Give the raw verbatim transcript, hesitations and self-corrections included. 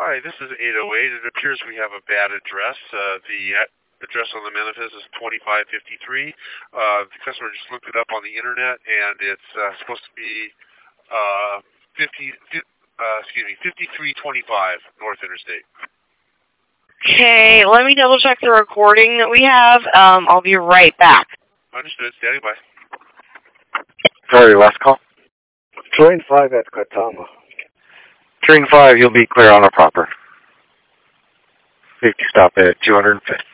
Hi, this is eight oh eight. It appears we have a bad address. Uh, the address on the manifest is twenty-five fifty-three. Uh, the customer just looked it up on the internet, and it's uh, supposed to be uh, fifty, uh, excuse me, fifty-three twenty-five North Interstate. Okay, let me double check the recording that we have. Um, I'll be right back. Understood. Standing by. Sorry, last call. Train five at Katama. Train five, you'll be clear on a proper. Safety stop at two hundred fifth.